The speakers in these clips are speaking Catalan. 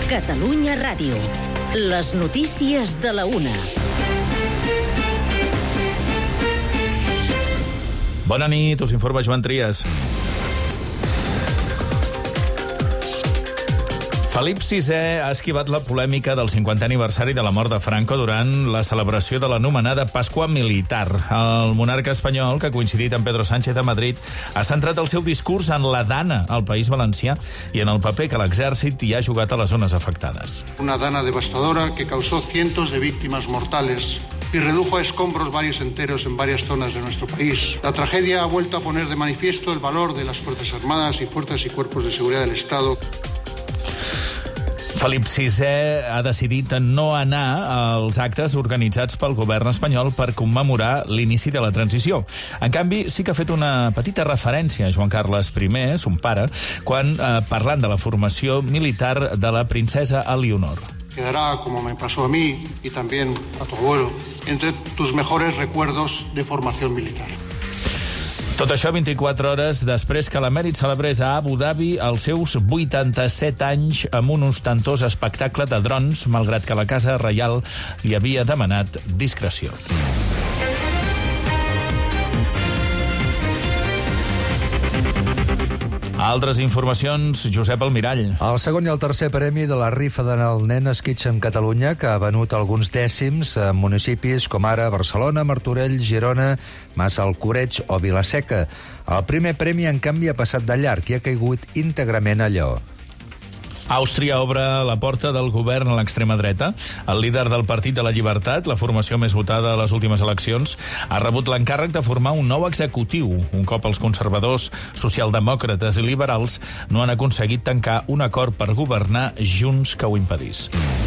Catalunya Ràdio. Les notícies de la 1. Bona nit, us informa Joan Trias. Felip VI ha esquivat la polèmica del 50è aniversari de la mort de Franco durant la celebració de l'anomenada Pasqua Militar. El monarca espanyol, que ha coincidit amb Pedro Sánchez a Madrid, ha centrat el seu discurs en la dana al País Valencià i en el paper que l'exèrcit hi ha jugat a les zones afectades. Una dana devastadora que causó cientos de víctimas mortales y redujo a escombros barrios enteros en varias zonas de nuestro país. La tragedia ha vuelto a poner de manifiesto el valor de las Fuerzas Armadas y fuerzas y cuerpos de seguridad del Estado. Felip VI ha decidit no anar als actes organitzats pel govern espanyol per commemorar l'inici de la transició. En canvi, sí que ha fet una petita referència a Joan Carles I, son pare, quan parlant de la formació militar de la princesa Eleonor. Quedará, como me pasó a mí y también a tu abuelo, entre tus mejores recuerdos de formación militar. Tot això 24 hores després que l'emèrit celebrés a Abu Dhabi els seus 87 anys amb un ostentós espectacle de drons, malgrat que la Casa Reial li havia demanat discreció. Altres informacions, Josep Almirall. El segon i el tercer premi de la rifa del nen Esquitxen Catalunya, que ha venut alguns dècims en municipis com ara Barcelona, Martorell, Girona, Massalcoreig o Vilaseca. El primer premi, en canvi, ha passat de llarg i ha caigut íntegrament a Lleó. Àustria obre la porta del govern a l'extrema dreta. El líder del Partit de la Llibertat, la formació més votada a les últimes eleccions, ha rebut l'encàrrec de formar un nou executiu, un cop els conservadors, socialdemòcrates i liberals no han aconseguit tancar un acord per governar junts que ho impedís.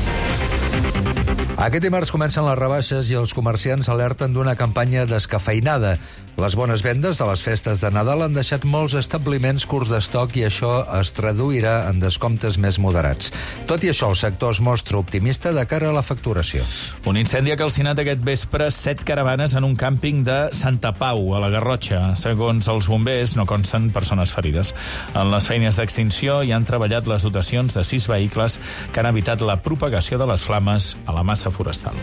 Aquest dimarts comencen les rebaixes i els comerciants alerten d'una campanya descafeinada. Les bones vendes de les festes de Nadal han deixat molts establiments curts d'estoc i això es traduirà en descomptes més moderats. Tot i això, el sector es mostra optimista de cara a la facturació. Un incendi ha calcinat aquest vespre 7 caravanes en un càmping de Santa Pau, a la Garrotxa. Segons els bombers, no consten persones ferides. En les feines d'extinció hi han treballat les dotacions de 6 vehicles que han evitat la propagació de les flames a la massa forestal.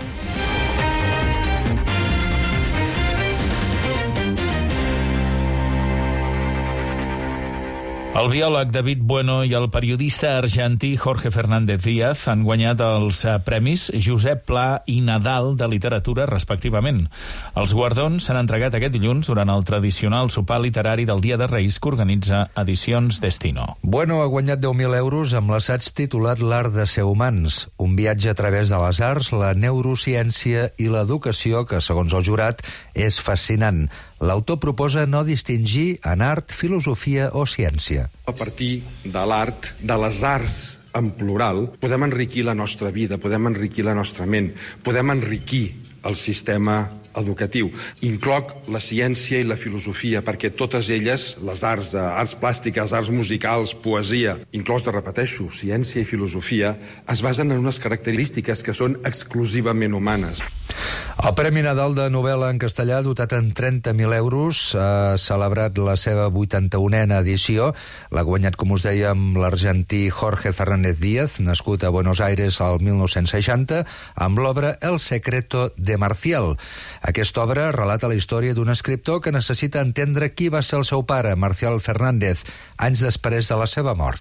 El biòleg David Bueno i el periodista argentí Jorge Fernández Díaz han guanyat els premis Josep Pla i Nadal de literatura, respectivament. Els guardons s'han entregat aquest dilluns durant el tradicional sopar literari del Dia de Reis que organitza Edicions Destino. Bueno ha guanyat 10.000 euros amb l'assaig titulat L'art de ser humans, un viatge a través de les arts, la neurociència i l'educació que, segons el jurat, és fascinant. L'autor proposa no distingir en art, filosofia o ciència. A partir de l'art, de les arts en plural, podem enriquir la nostra vida, podem enriquir la nostra ment, podem enriquir el sistema educatiu. Incloc la ciència i la filosofia, perquè totes elles, les arts plàstiques, arts musicals, poesia, inclòs, repeteixo, ciència i filosofia, es basen en unes característiques que són exclusivament humanes. El Premi Nadal de novel·la en castellà, dotat en 30.000 euros, ha celebrat la seva 81a edició. L'ha guanyat, com us dèiem, l'argentí Jorge Fernández Díaz, nascut a Buenos Aires al 1960, amb l'obra El secreto de Marcial. Aquesta obra relata la història d'un escriptor que necessita entendre qui va ser el seu pare, Marcial Fernández, anys després de la seva mort.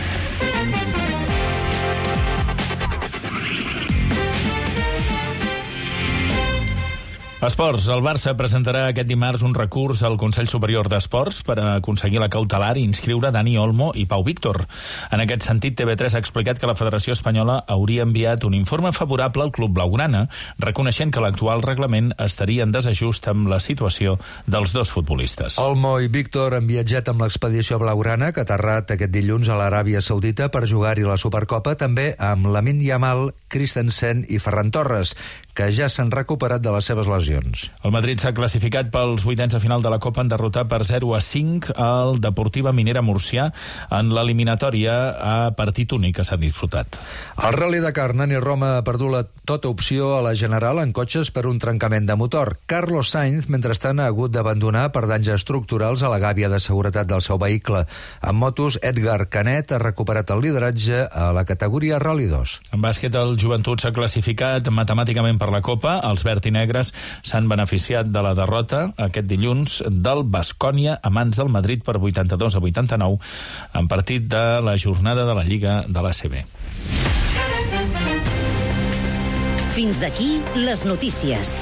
Esports. El Barça presentarà aquest dimarts un recurs al Consell Superior d'Esports per aconseguir la cautelar i inscriure Dani Olmo i Pau Víctor. En aquest sentit, TV3 ha explicat que la Federació Espanyola hauria enviat un informe favorable al club blaugrana, reconeixent que l'actual reglament estaria en desajust amb la situació dels dos futbolistes. Olmo i Víctor han viatjat amb l'expedició blaugrana, que ha aterrat aquest dilluns a l'Aràbia Saudita per jugar-hi la Supercopa, també amb Lamine Yamal, Christensen i Ferran Torres, que ja s'han recuperat de les seves lesions. ocasions. El Madrid s'ha classificat pels vuitens de final de la Copa en derrotar per 0-5 al Deportiva Minera Murcià en l'eliminatòria a partit únic que s'ha disputat. El Rally Dakar Nani Roma ha perdut tota opció a la general en cotxes per un trencament de motor. Carlos Sainz, mentrestant, ha hagut d'abandonar per danys estructurals a la gàbia de seguretat del seu vehicle. En motos, Edgar Canet ha recuperat el lideratge a la categoria Rally 2. En bàsquet, el Joventut s'ha classificat matemàticament per la Copa. Els verd i negres s'han beneficiat de la derrota aquest dilluns del Baskonia a mans del Madrid per 82-89 en partit de la jornada de la Lliga de l'ACB. Fins aquí les notícies.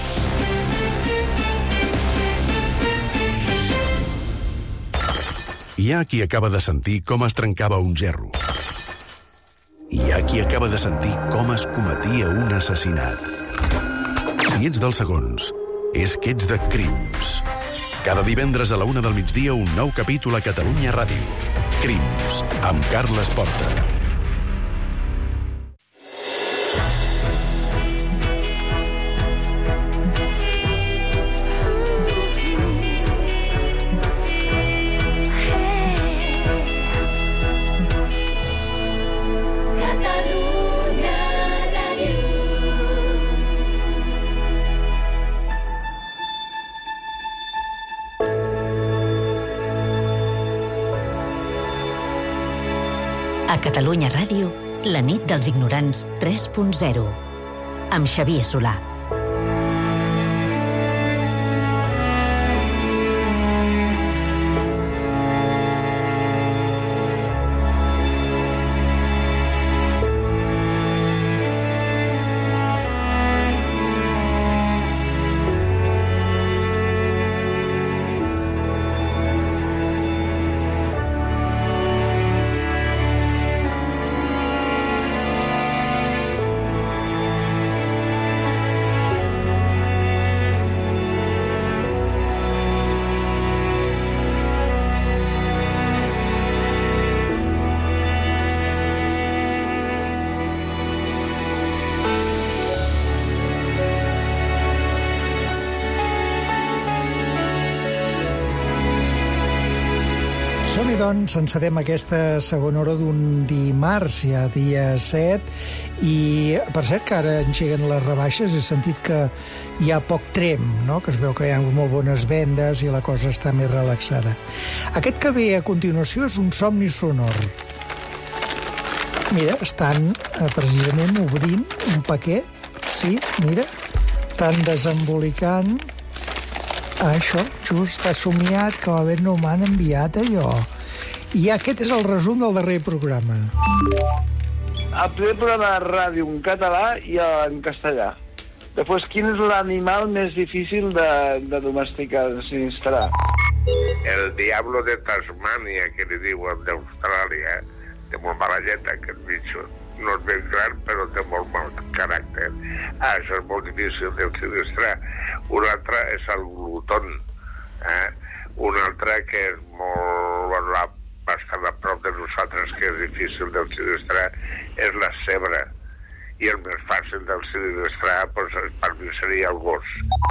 Hi ha qui acaba de sentir com es trencava un gerro. Hi ha qui acaba de sentir com es cometia un assassinat. Si ets dels segons, és que ets de Crims. Cada divendres a la 1 del migdia un nou capítol a Catalunya Ràdio. Crims, amb Carles Porta. A Catalunya Ràdio, la nit dels ignorants 3.0, amb Xavier Solà. Som-hi, doncs, encedem aquesta segona hora d'un dimarts, ja dia 7, i per cert que ara engeguen les rebaixes, he sentit que hi ha poc trem, no? Que es veu que hi ha molt bones vendes i la cosa està més relaxada. Aquest que ve a continuació és un somni sonor. Mira, estan precisament obrint un paquet, sí, mira, estan desembolicant. Això, just ha somiat que a veure no m'han enviat allò. I aquest és el resum del darrer programa. El primer programa de ràdio en català i en castellà. Després, quin és l'animal més difícil de domesticar, de sinistrar? El diablo de Tasmània, que li diuen d'Austràlia, té molt mala llet, aquest bitxo. No és ben gran, però té molt mal caràcter. Això és molt difícil de sinistrar. Un altre és el glutón. Un altre que és molt bastant a prop de nosaltres, que és difícil de sinistrar, és la cebra. I el més fàcil de sinistrar, doncs, per mi seria el gos.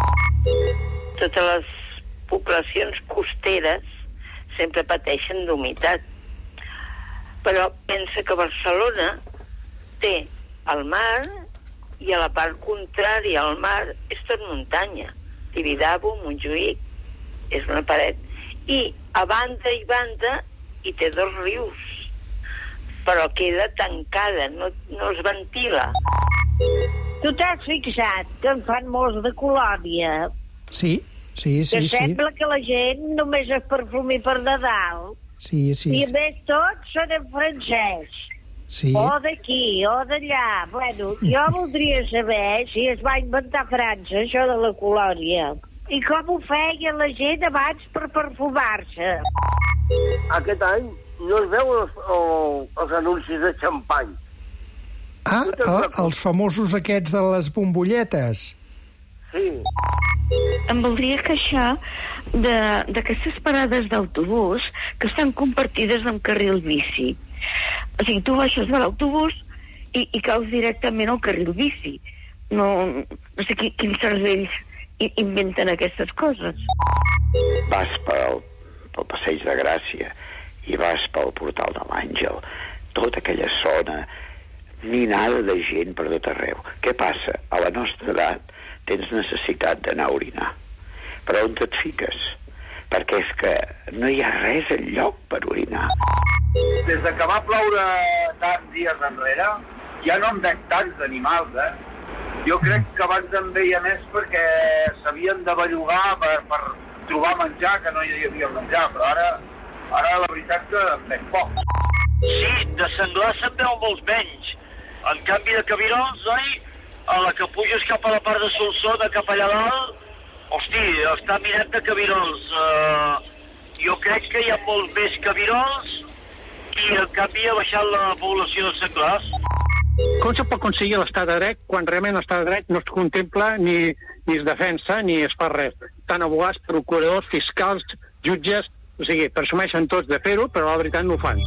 Totes les poblacions costeres sempre pateixen d'humitat. Però pensa que Barcelona té el mar i a la part contrària al mar és tot muntanya. Tibidabo, Montjuïc, és una paret. I a banda i banda hi té dos rius, però queda tancada, no es ventila. Tu t'has fixat que en fan molts de colònia? Sí. Que sembla que la gent només es perfumi per Nadal. Sí. I a més tots són en francès. Sí. O d'aquí, o d'allà. Bueno, jo voldria saber si es va inventar a França, això de la colònia. I com ho feia la gent abans per perfumar-se. Aquest any no es veu els anuncis de xampany. Els famosos aquests de les bombolletes. Sí. Em voldria queixar d'aquestes parades d'autobús que estan compartides amb carril bici. O sigui, tu baixes de l'autobús i caus directament al carril bici. No sé quins cervells inventen aquestes coses. Vas pel Passeig de Gràcia i vas pel Portal de l'Àngel, tota aquella zona minada de gent per tot arreu. Què passa? A la nostra edat tens necessitat d'anar a orinar. Però on et fiques? Perquè és que no hi ha res enlloc per orinar. Des que va ploure tants dies enrere, ja no en veig tants animals, Jo crec que abans en veia més perquè s'havien de bellugar per trobar menjar, que no hi havia menjar, però ara la veritat que en veig poc. Sí, de senglar se'n veu molts menys. En canvi de cabirols, oi? A la que puges cap a la part de Solsona, cap allà dalt, hosti, està mirant de cabirols. Jo crec que hi ha molt més cabirols i en canvi ha baixat la població de senglars. Com se pot aconseguir l'estat de dret quan realment l'estat de dret no es contempla ni es defensa ni es fa res? Tant abogats, procuradors, fiscals, jutges, o sigui, presumeixen tots de fer-ho, però la veritat no ho fan.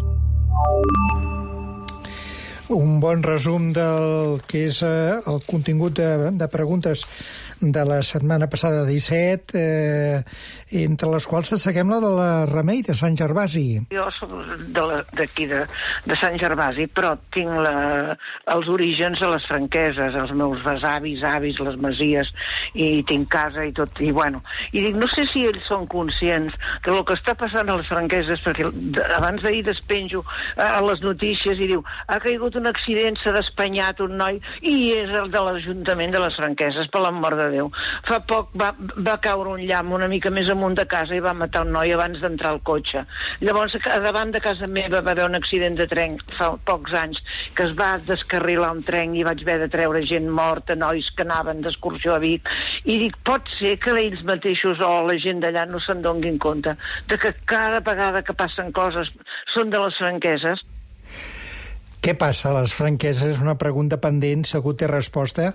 Un bon resum del que és el contingut de preguntes de la setmana passada 17, entre les quals destaquem la de la Remei, de Sant Gervasi. Jo soc d'aquí, de Sant Gervasi, però tinc els orígens a les Franqueses, els meus besavis, avis, les masies, i tinc casa i tot, i bueno. I dic, no sé si ells són conscients que el que està passant a les Franqueses, perquè abans d'ahir despenjo a les notícies i diu, ha caigut un accident, s'ha despanyat un noi, i és el de l'Ajuntament de les Franqueses, per l'amor de Déu. Fa poc va caure un llamp una mica més amunt de casa i va matar un noi abans d'entrar al cotxe. Llavors, davant de casa meva va haver un accident de tren fa pocs anys, que es va descarrilar un tren i vaig haver de treure gent morta, nois que anaven d'excursió a Vic, i dic, pot ser que ells mateixos o la gent d'allà no se'n donguin compte de que cada vegada que passen coses són de les Franqueses. Què passa a les Franqueses? És una pregunta pendent, segur té resposta.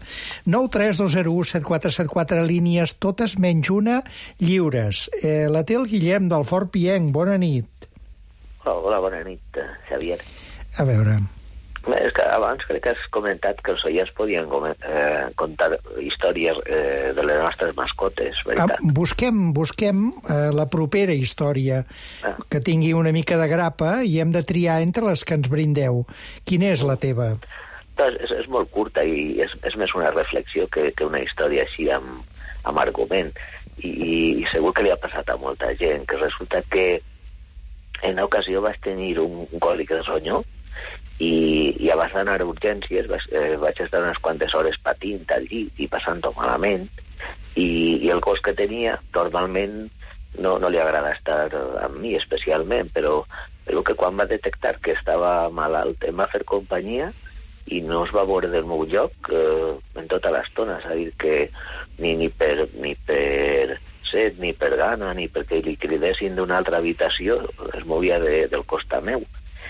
932017474, línies totes menys una, lliures. La té el Guillem del Fort Pienc. Bona nit. Hola, bona nit, Xavier. A veure... És que abans crec que has comentat que els oients podien contar històries de les nostres mascotes, veritat? Busquem la propera història que tingui una mica de grapa i hem de triar entre les que ens brindeu. Quina és la teva? És molt curta i és més una reflexió que una història així amb argument. I segur que li ha passat a molta gent, que resulta que en una ocasió vaig tenir un còlic de ronyó i abans d'anar a urgències vaig estar unes quantes hores patint al llit i passant-ho malament i el gos que tenia normalment no li agrada estar amb mi especialment, però que quan va detectar que estava malalt em va fer companyia i no es va veure del meu lloc en tota l'estona, és a dir que ni per set, ni per gana, ni perquè li cridessin d'una altra habitació es movia del costat meu.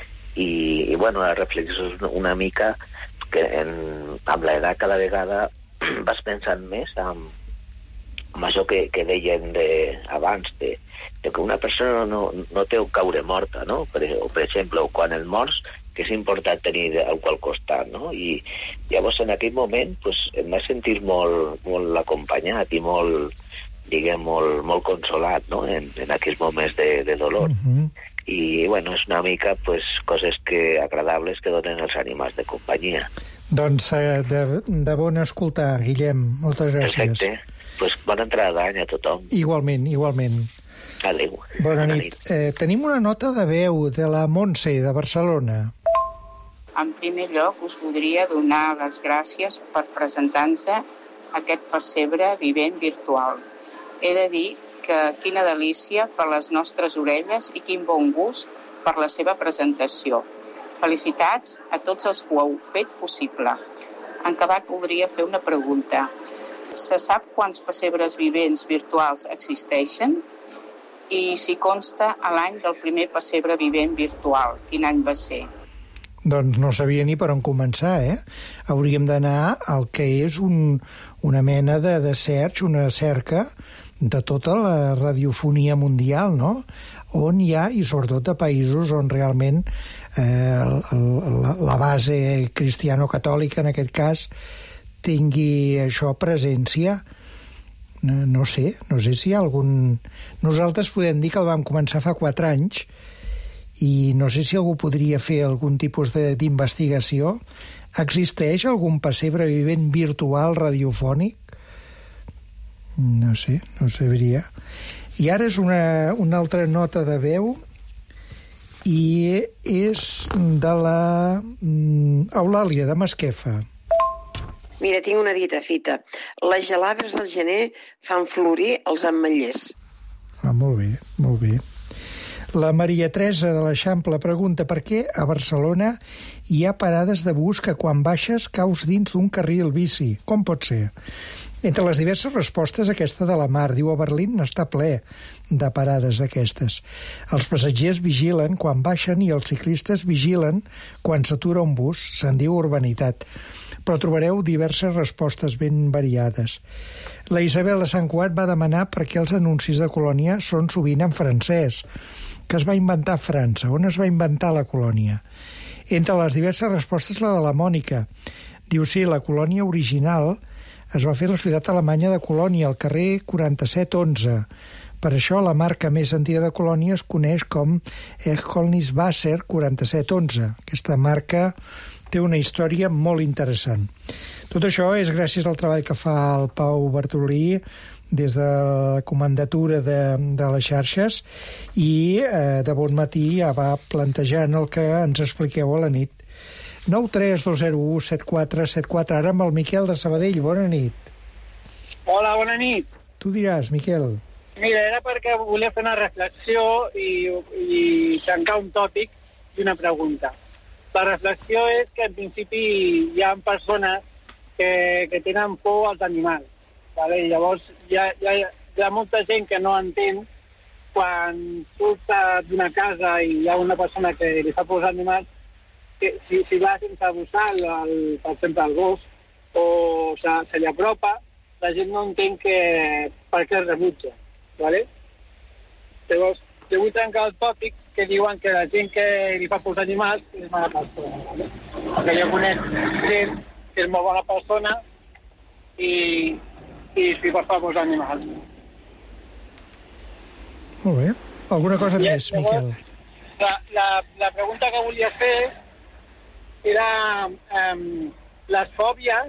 I bueno, la reflexió és una mica que amb l'edat cada vegada vas pensant més amb això que deien abans de que una persona no té un caure morta, no? Per exemple, quan el mors, que és important tenir algú al costat, no? I llavors en aquell moment pues, em vaig sentir molt acompanyat i molt consolat, no? En aquells moments de dolor. I, bueno, és una mica pues, coses agradables que donen els animals de companyia. Doncs de bon escoltar, Guillem. Moltes gràcies. Perfecte. Pues bona entrada d'any a tothom. Igualment. Adéu. Bona nit. Tenim una nota de veu de la Montse, de Barcelona. En primer lloc, us voldria donar les gràcies per presentar-nos aquest pessebre vivent virtual. He de dir que quina delícia per les nostres orelles i quin bon gust per la seva presentació. Felicitats a tots els que ho heu fet possible. En acabat, voldria fer una pregunta. Se sap quants pessebres vivents virtuals existeixen? I si consta a l'any del primer pessebre vivent virtual, quin any va ser? Doncs no sabia ni per on començar, Hauríem d'anar al que és una mena de search, una cerca de tota la radiofonia mundial, no? On hi ha, i sobretot a països on realment la base cristiano-catòlica, en aquest cas, tingui això presència. No sé si hi ha algun... Nosaltres podem dir que el vam començar fa 4 anys i no sé si algú podria fer algun tipus d'investigació. Existeix algun pessebre vivent virtual radiofònic? No sé, sabria. I ara és una altra nota de veu i és de la Eulàlia, de Masquefa. Mira, tinc una dita fita. Les gelades del gener fan florir els ametllers. Molt bé, molt bé. La Maria Teresa de l'Eixample pregunta per què a Barcelona hi ha parades de bus que quan baixes caus dins d'un carril bici. Com pot ser? Entre les diverses respostes, aquesta de la Mar diu a Berlín està ple de parades d'aquestes. Els passatgers vigilen quan baixen i els ciclistes vigilen quan s'atura un bus. Se'n diu urbanitat. Però trobareu diverses respostes ben variades. La Isabel de Sant Cugat va demanar per què els anuncis de colònia són sovint en francès, que es va inventar a França. On es va inventar la colònia? Entre les diverses respostes, la de la Mònica. Diu, sí, la colònia original es va fer a la ciutat alemanya de Colònia, al carrer 4711. Per això la marca més antiga de Colònia es coneix com Erholniswasser 4711. Aquesta marca té una història molt interessant. Tot això és gràcies al treball que fa el Pau Bartolí des de la comandatura de les xarxes i de bon matí ja va plantejant el que ens expliqueu a la nit. 932017474, ara amb el Miquel de Sabadell. Bona nit. Hola, bona nit. Tu diràs, Miquel. Mira, era perquè volia fer una reflexió i tancar un tòpic i una pregunta. La reflexió és que en principi hi ha persones que tenen por als animals. Vale? Llavors hi ha molta gent que no entén quan surt d'una casa i hi ha una persona que li fa por als animals, que si va sense abusar, per exemple, el gos, o se li apropa, la gent no entén per què es rebutja. Vale? Llavors, jo vull trencar el tòpic que diuen que la gent que li fa por als animals és mala persona. Vale? Perquè jo conec gent que és molt bona persona i li fa por als animals. Molt bé. Alguna cosa més, Miquel? La pregunta que volia fer era les fòbies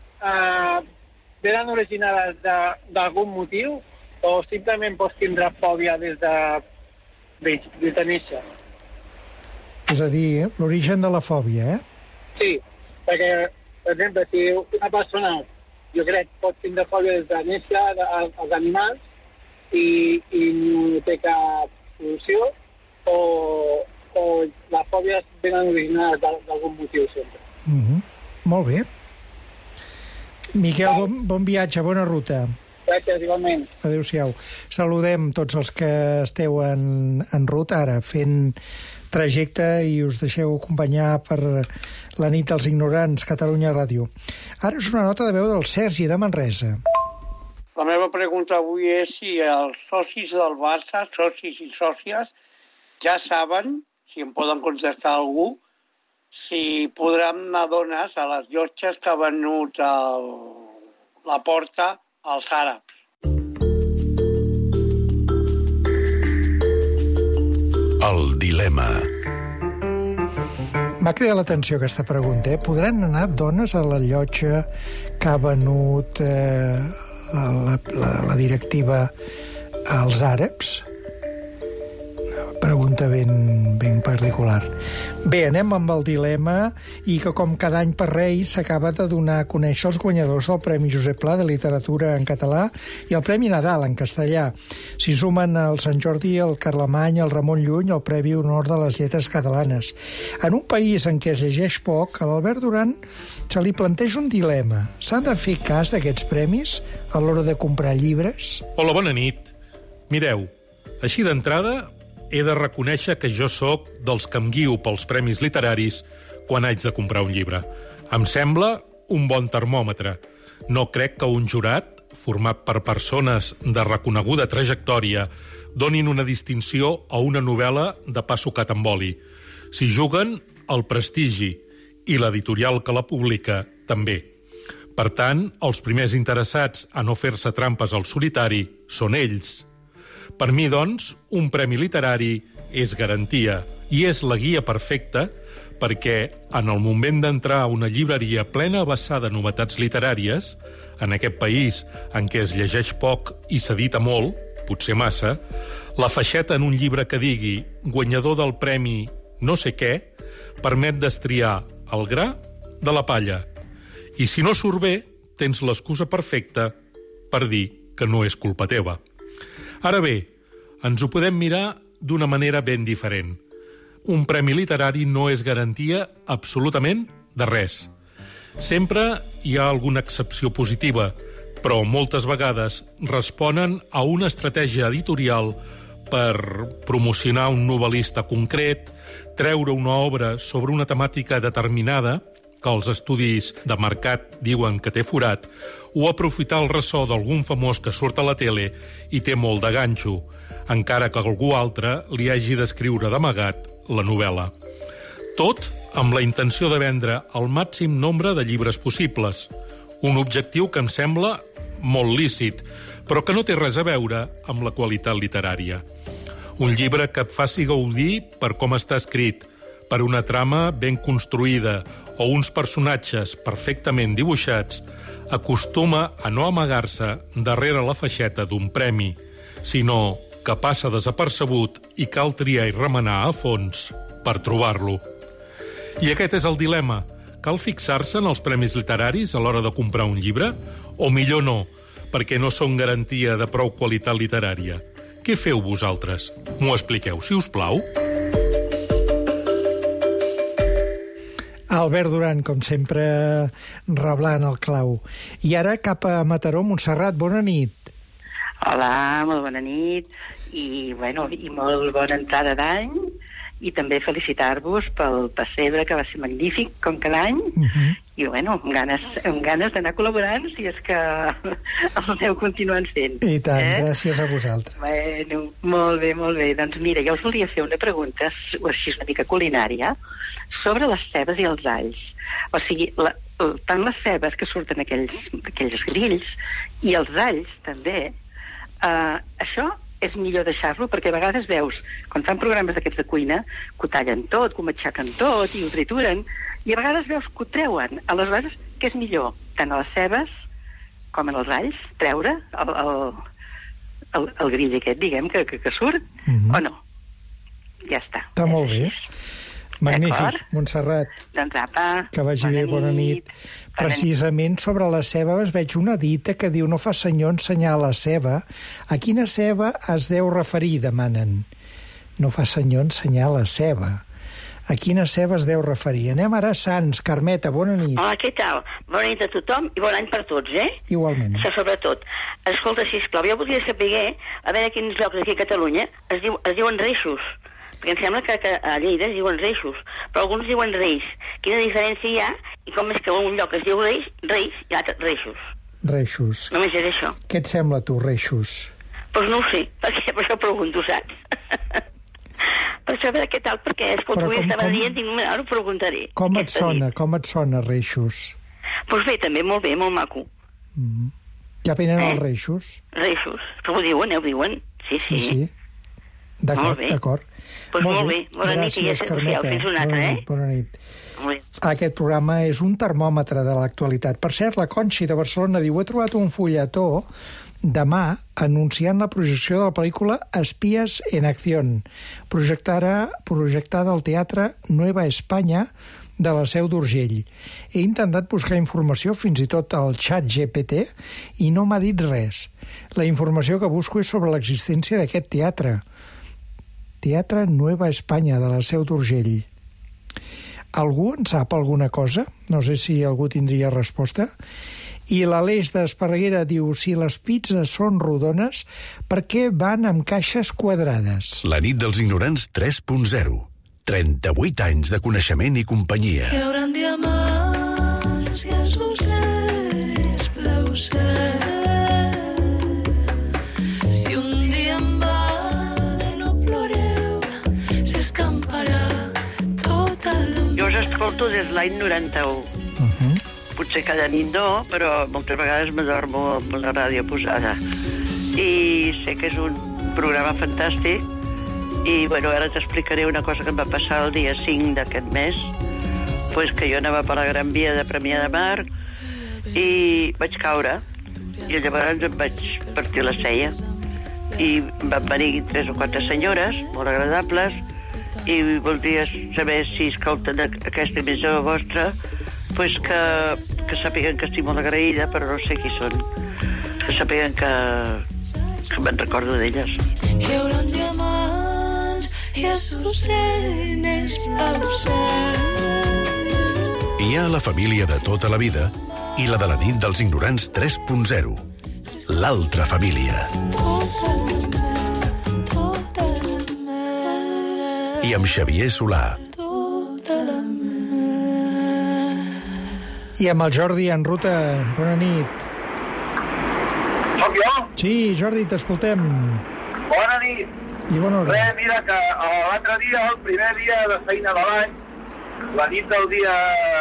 venen originades d'algun motiu o simplement pots tindre fòbia des de néixer? És a dir, l'origen de la fòbia, eh? Sí, perquè, per exemple, si una persona, jo crec, pot tindre fòbia des de néixer als animals i no té cap solució, o les fòbies venen originades d'algun motiu sempre. Molt bé. Miquel, bon viatge, bona ruta. Gràcies, igualment. Adéu-siau. Saludem tots els que esteu en ruta ara, fent trajecte i us deixeu acompanyar per la nit dels ignorants, Catalunya Ràdio. Ara és una nota de veu del Sergi de Manresa. La meva pregunta avui és si els socis del Barça, socis i sòcies, ja saben, si em poden contestar algú, si podran anar dones a les llotges que ha venut la Porta als àrabs. El dilema. M'ha creat l'atenció aquesta pregunta. Podran anar dones a la llotja que ha venut la directiva als àrabs? Pregunta ben particular. Bé, anem amb el dilema i que com cada any per Reis s'acaba de donar a conèixer els guanyadors del Premi Josep Pla de Literatura en català i el Premi Nadal en castellà. S'hi sumen el Sant Jordi, el Carlemany, el Ramon Llull, el Premi Honor de les Lletres Catalanes. En un país en què es llegeix poc, a l'Albert Duran se li planteja un dilema. S'han de fer cas d'aquests premis a l'hora de comprar llibres? Hola, bona nit. Mireu, així d'entrada he de reconèixer que jo sóc dels que em guio pels premis literaris quan haig de comprar un llibre. Em sembla un bon termòmetre. No crec que un jurat, format per persones de reconeguda trajectòria, donin una distinció a una novel·la de pa sucat amb oli. S'hi juguen el prestigi i l'editorial que la publica també. Per tant, els primers interessats a no fer-se trampes al solitari són ells. Per mi, doncs, un premi literari és garantia i és la guia perfecta perquè en el moment d'entrar a una llibreria plena vessar de novetats literàries, en aquest país en què es llegeix poc i s'edita molt, potser massa, la feixeta en un llibre que digui guanyador del premi no sé què permet destriar el gra de la palla. I si no surt bé, tens l'excusa perfecta per dir que no és culpa teva. Ara bé, ens ho podem mirar d'una manera ben diferent. Un premi literari no és garantia absolutament de res. Sempre hi ha alguna excepció positiva, però moltes vegades responen a una estratègia editorial per promocionar un novel·lista concret, treure una obra sobre una temàtica determinada, que els estudis de mercat diuen que té forat, o aprofitar el ressò d'algun famós que surt a la tele i té molt de ganxo, encara que algú altre li hagi d'escriure d'amagat la novel·la. Tot amb la intenció de vendre el màxim nombre de llibres possibles, un objectiu que em sembla molt lícit, però que no té res a veure amb la qualitat literària. Un llibre que et faci gaudir per com està escrit, per una trama ben construïda o uns personatges perfectament dibuixats, acostuma a no amagar-se darrere la feixeta d'un premi, sinó que passa desapercebut i cal triar i remenar a fons per trobar-lo. I aquest és el dilema. Cal fixar-se en els premis literaris a l'hora de comprar un llibre? O millor no, perquè no són garantia de prou qualitat literària? Què feu vosaltres? M'ho expliqueu, si us plau? Albert Duran, com sempre, reblant el clau. I ara cap a Mataró, Montserrat, bona nit. Hola, molt bona nit. I molt bona entrada d'any. I també felicitar-vos pel pessebre, que va ser magnífic, com cada any. I, amb ganes d'anar col·laborant, si és que el aneu continuant fent. I tant, gràcies a vosaltres. Molt bé. Doncs mira, jo us volia fer una pregunta, així una mica culinària, sobre les cebes i els alls. O sigui, tant les cebes que surten aquells grills, i els alls, també, això és millor deixar-lo, perquè a vegades veus, quan fan programes d'aquests de cuina, que ho tallen tot, que ho matxaquen tot, i ho trituren, i a vegades veus que ho treuen. Aleshores, què és millor? Tant a les cebes com en els alls, treure el grill aquest, diguem, que surt, o no? Ja està. Està molt bé. Magnífic, Montserrat. Doncs apa, que vagi bé, bona nit. Precisament sobre la ceba veig una dita que diu no fa senyor ensenyar la ceba. A quina ceba es deu referir, demanen? No fa senyor ensenyar la ceba. A quina ceba es deu referir? Anem ara a Sants. Carmeta, bona nit. Hola, què tal? Bona nit a tothom i bon any per tots, Igualment. Això sobretot. Escolta, sisplau, jo voldria saber a veure quins llocs aquí a Catalunya es diuen reixos. Perquè em sembla que a Lleida es diuen reixos, però alguns diuen reis. Quina diferència hi ha i com és que un lloc es diu reis i l'altre reixos? Reixos. Només és això. Què et sembla, tu, reixos? Doncs no ho sé, perquè per això pregunto, saps? Per això a veure què tal, perquè escolta, avui estava dient, ara ho preguntaré. Com et sona, reixos? Doncs bé, també, molt maco. Ja venen els reixos? Reixos, però ho diuen, Sí. D'acord. Doncs molt bé. Bona nit i fins una altra, Bona nit. Aquest programa és un termòmetre de l'actualitat. Per cert, la Conxi de Barcelona diu: he trobat un fulletó demà anunciant la projecció de la pel·lícula Espías en Acción, projectada al Teatre Nueva España de la Seu d'Urgell. He intentat buscar informació fins i tot al xat GPT i no m'ha dit res. La informació que busco és sobre l'existència d'aquest teatre. Teatre Nueva España de la Seu d'Urgell. Algú en sap alguna cosa? No sé si algú tindria resposta. I l'Aleix d'Esparreguera diu: si les pizzas són rodones, per què van amb caixes quadrades? La nit dels ignorants 3.0. 38 anys de coneixement i companyia. Hi haurà un dia més i els ocells blau cel. Si un dia em va no ploreu, s'escamparà tot el... Jo us escolto des l'any 91. potser cada nit no, però moltes vegades m'adormo amb la ràdio posada. I sé que és un programa fantàstic i, bueno, ara t'explicaré una cosa que em va passar el dia 5 d'aquest mes, pues que jo anava per la Gran Via de Premià de Mar i vaig caure i llavors em vaig partir la cella i van venir 3 o 4 senyores molt agradables i voldria saber si escolten aquesta emissora vostra, pues que sàpiguen que estic molt agraïda, però no sé qui són, que sàpiguen que me'n recordo d'elles. Hi haurà diamants i azucenes al cel. Hi ha la família de tota la vida i la de la nit dels ignorants 3.0. L'altra família. I amb Xavier Solà. I amb el Jordi en ruta. Bona nit. Soc jo? Sí, Jordi, t'escoltem. Bona nit. I bona hora. Res, mira, que l'altre dia, el primer dia de feina de l'any, la nit del dia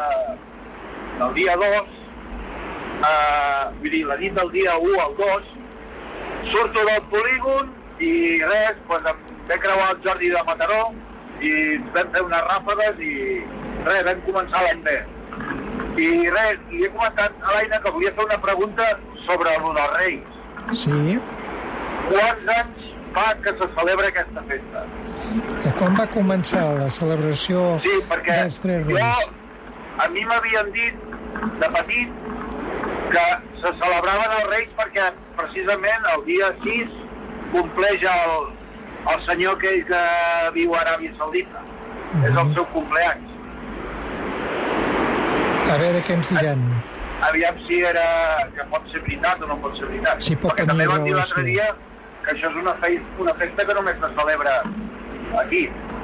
2, vull dir, la nit del dia 1 al 2, surto del polígon i res, doncs em ve creuar el Jordi de Mataró i ens vam fer unes ràfegues i res, vam començar l'any bé. I res, li he comentat a l'Aina que volia fer una pregunta sobre el dels Reis. Sí. Quants anys fa que se celebra aquesta festa? Quan va començar la celebració dels Tres Reis? A mi m'havien dit, de petit, que se celebraven els Reis perquè precisament el dia 6 compleix el senyor aquell que viu a Aràbia Saudita. És el seu compleanys. A veure què ens diran. Aviam si era que pot ser veritat o no pot ser veritat. Sí, pot perquè tenir també van dir raó, l'altre sí. dia que això és una festa que només se celebra aquí.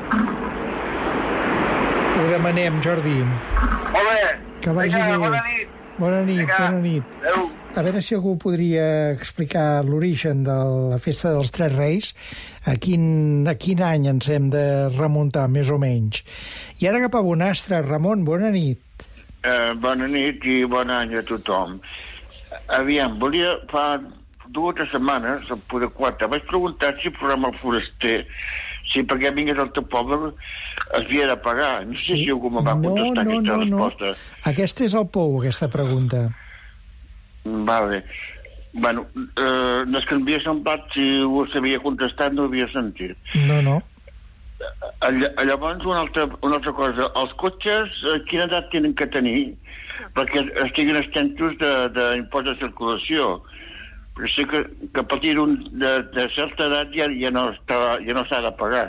Ho demanem, Jordi. Molt bé. Que vagi Vinga, bé. bona nit. Bona nit, Vinga. bona nit. Adéu. A veure si algú podria explicar l'origen de la festa dels Tres Reis, a quin any ens hem de remuntar, més o menys. I ara cap a Bonastre. Ramon, bona nit. Bona nit i bon any a tothom. Aviam, volia fa 2 o 3 setmanes, o poder 4, vaig preguntar si el programa El Foraster, si perquè vingués al teu poble es havia de pagar. No sé si algú me va contestar aquesta resposta. Aquesta és el Pou, aquesta pregunta. Vale. Bueno, no és que em havia semblat, si ho s'havia contestat no ho havia sentit. No. Llavors, una altra cosa. Els cotxes, quina edat tenen que tenir perquè estiguin exentos d'impost de circulació? Però sé que a partir de certa edat ja no s'ha de pagar.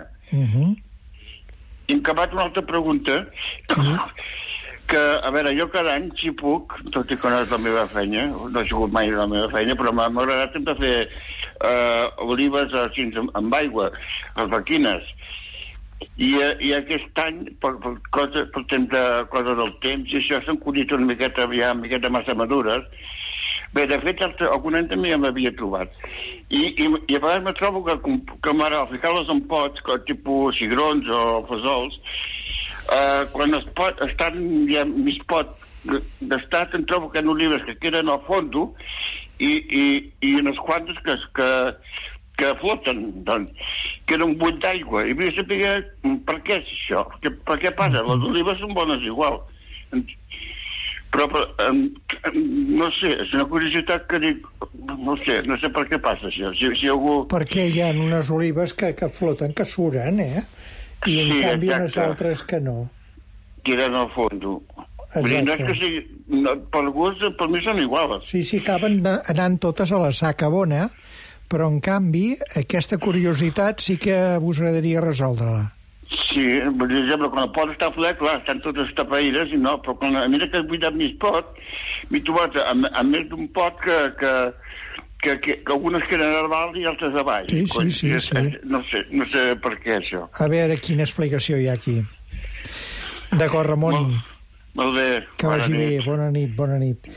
I em acabat una altra pregunta, que, a veure, jo cada any, si puc, tot i que no és la meva feina, no ha sigut mai la meva feina, però m'ha agradat sempre fer olives així amb aigua, alberquines. I aquest any, per cosa del temps, i això s'han collit una miqueta massa madures. Bé, de fet, algun any també ja m'havia trobat. I a vegades me trobo que m'agrada ficar-les en pots, tipus cigrons o fesols, quan estan ja mig pot d'estat, em trobo que hi ha olives que queden al fondo i unes quantes que floten, doncs, queden buit d'aigua. I vull saber per què és això, per què passa. Les olives són bones igual. Però no sé, és una curiositat que dic, no sé per què passa això. Si algú... Perquè hi ha unes olives que floten, que suren, I en canvi unes altres que no. Queden al fondo. Exacte. No és que sigui... Per gust, per mi són iguals. Sí, acaben anant totes a la saca bona, però en canvi aquesta curiositat sí que us agradaria resoldre-la. Sí, per exemple, quan el pot està ple, clar, estan totes tapaïdes i no, però quan a mesura que he buidat més pot, m'he trobat a més d'un pot que algunes queden a dalt i altres a baix. Sí. No sé per què això. A veure quina explicació hi ha aquí. D'acord, Ramon. Molt bé. Que vagi bé. Bona nit.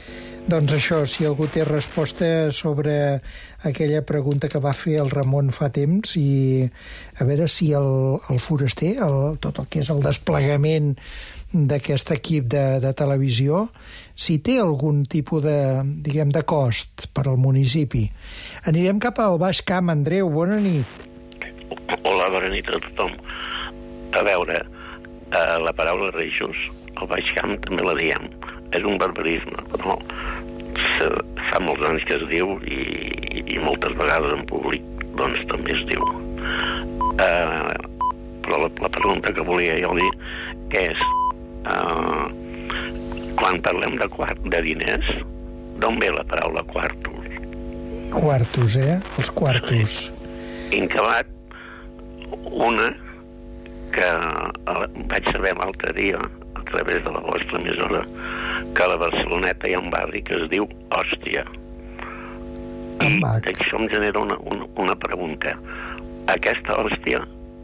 Doncs això, si algú té resposta sobre aquella pregunta que va fer el Ramon fa temps i a veure si el foraster, tot el que és el desplegament d'aquest equip de televisió, si té algun tipus de cost per al municipi. Anirem cap al Baix Camp. Andreu, bona nit. Hola, bona nit a tothom. A veure, la paraula reixos, al Baix Camp també la diem. És un barbarisme, però fa molts anys que es diu i moltes vegades en públic doncs també es diu. Però la pregunta que volia jo dir és quan parlem de diners, d'on ve la paraula quartos? Quartos, els quartos. Incabat una que vaig saber l'altre dia a través de la vostra emissora que a la Barceloneta hi ha un barri que es diu Hòstia. I això em genera una pregunta. Aquesta Hòstia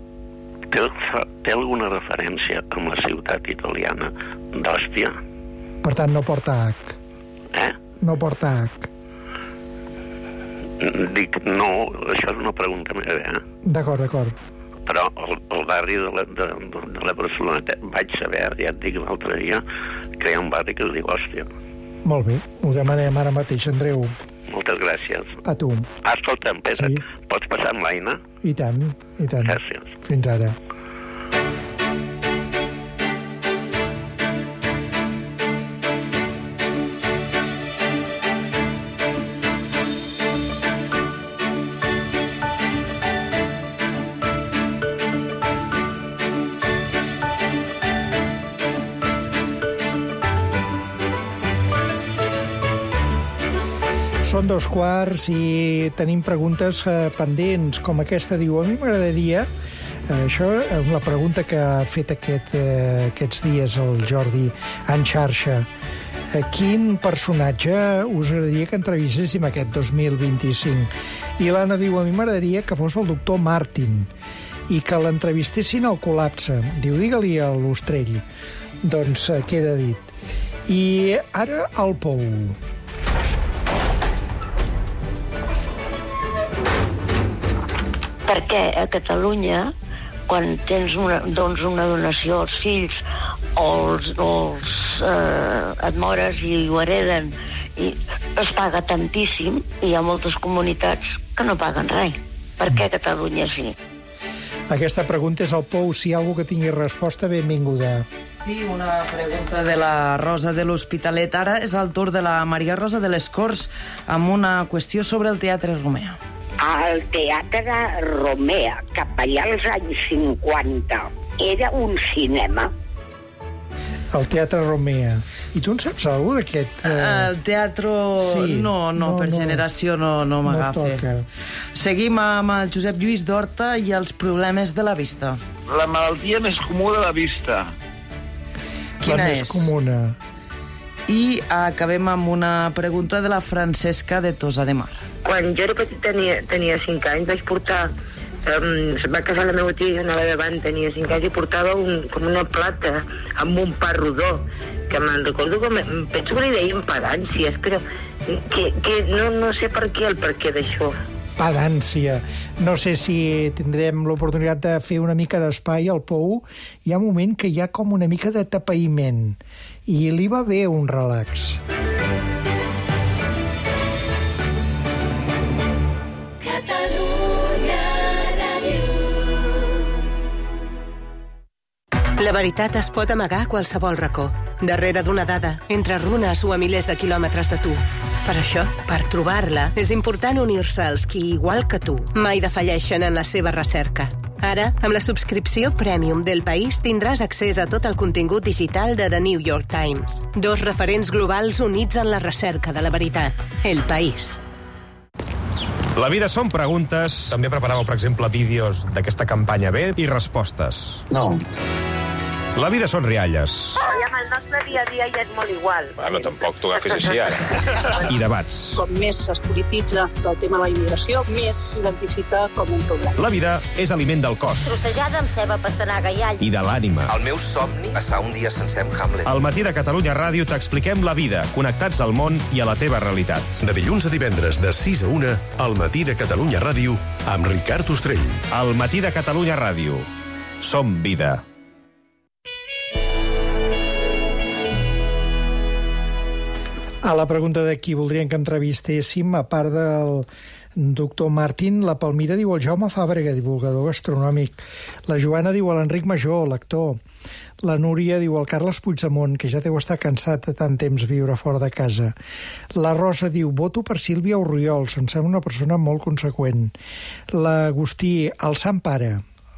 té alguna referència amb la ciutat italiana d'Hòstia? Per tant, no porta H. No porta H. Dic, no, això és una pregunta meva, D'acord. Però el barri de la Barceloneta vaig saber, ja et dic l'altre dia, que hi ha un barri que es diu Hòstia. Molt bé, ho demanem ara mateix, Andreu. Moltes gràcies. A tu. Escolta'm, Pere, pots passar amb l'Aina? I tant. Gràcies. Fins ara. Són 2:15 i tenim preguntes pendents, com aquesta. Diu, a mi m'agradaria, això és la pregunta que ha fet aquests dies el Jordi en xarxa, quin personatge us agradaria que entrevistéssim aquest 2025? I l'Anna diu, a mi m'agradaria que fos el doctor Martin i que l'entrevistessin al Col·lapse. Diu, digue-li a l'Ostrell. Doncs queda dit. I ara el Pou. Perquè a Catalunya, quan tens una donació als fills o et mores i ho hereden, i es paga tantíssim i hi ha moltes comunitats que no paguen res. Per què a Catalunya sí? Aquesta pregunta és al Pou. Si hi ha algú que tingui resposta, benvinguda. Sí, una pregunta de la Rosa de l'Hospitalet. Ara és el torn de la Maria Rosa de les Corts amb una qüestió sobre el Teatre Romea. El Teatre Romea, cap allà als anys 50, era un cinema. El Teatre Romea. I tu en saps alguna cosa d'aquest? El teatre... Sí. No, per generació no m'agafa. Seguim amb el Josep Lluís d'Horta i els problemes de la vista. La malaltia més comuna de la vista. Quina la més comuna. I acabem amb una pregunta de la Francesca de Tossa de Mar. Quan jo era petit, tenia 5 anys, vaig portar... va casar la meva tia, jo anava davant, tenia 5 anys, i portava com una plata amb un pa rodó, que me'n recordo com... Penso que li deien pedàncies, però que no sé per què d'això. Pedància. No sé si tindrem l'oportunitat de fer una mica d'espai al Pou. Hi ha un moment que hi ha com una mica de tapaïment i li va bé un relax. La veritat es pot amagar a qualsevol racó, darrere d'una dada, entre runes o a milers de quilòmetres de tu. Per això, per trobar-la, és important unir-se als qui, igual que tu, mai defalleixen en la seva recerca. Ara, amb la subscripció Premium del País, tindràs accés a tot el contingut digital de The New York Times. 2 referents globals units en la recerca de la veritat. El País. La vida són preguntes. També preparàveu, per exemple, vídeos d'aquesta campanya B i respostes. No. La vida són rialles. I amb el nostre dia a dia ja és molt igual. Bueno, tampoc t'ho agafis així, ara. I debats. Com més es polititza el tema de la immigració, més s'identifica com un problema. La vida és aliment del cos. Trossejada amb ceba, pastanaga i all. I de l'ànima. El meu somni, passar un dia sencer amb Hamlet. Al matí de Catalunya Ràdio t'expliquem la vida, connectats al món i a la teva realitat. De dilluns a divendres, de 6 a 1, al matí de Catalunya Ràdio, amb Ricard Ostrell. Al matí de Catalunya Ràdio. Som vida. A la pregunta de qui voldrien que entrevistéssim, a part del doctor Martín, la Palmira diu el Jaume Fàbrega, divulgador gastronòmic. La Joana diu l'Enric Major, l'actor. La Núria diu el Carles Puigdemont, que ja deu estar cansat de tant temps viure fora de casa. La Rosa diu voto per Sílvia Orriols, em sembla una persona molt conseqüent. L'Agustí, el Sant Pare.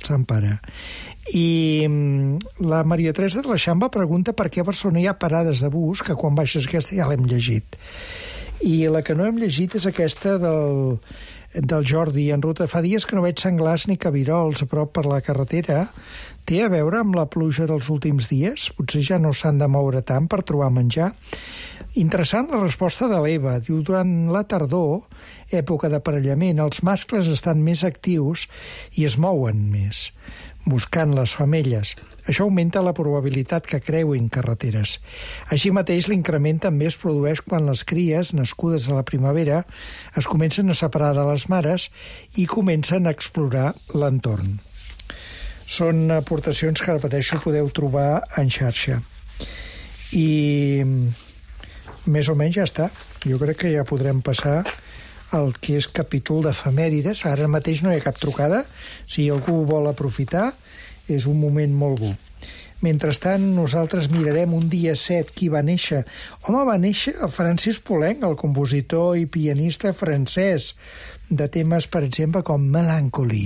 I la Maria Teresa de l'Eixample pregunta per què a Barcelona hi ha parades de bus, que quan baixes aquesta ja l'hem llegit. I la que no hem llegit és aquesta del Jordi. En ruta fa dies que no veig senglars ni cabirols a prop per la carretera. Té a veure amb la pluja dels últims dies? Potser ja no s'han de moure tant per trobar menjar? Interessant la resposta de l'Eva. Diu, durant la tardor, època d'aparellament, els mascles estan més actius i es mouen més, buscant les femelles. Això augmenta la probabilitat que creuin carreteres. Així mateix, l'increment també es produeix quan les cries, nascudes a la primavera, es comencen a separar de les mares i comencen a explorar l'entorn. Són aportacions que, repeteixo, podeu trobar en xarxa. I més o menys ja està. Jo crec que ja podrem passar al que és capítol d'efemèrides. Ara mateix no hi ha cap trucada. Si algú vol aprofitar, és un moment molt bo. Mentrestant, nosaltres mirarem un dia 7 qui va néixer. Home, va néixer el Francis Poulenc, el compositor i pianista francès, de temes, per exemple, com Melancholy.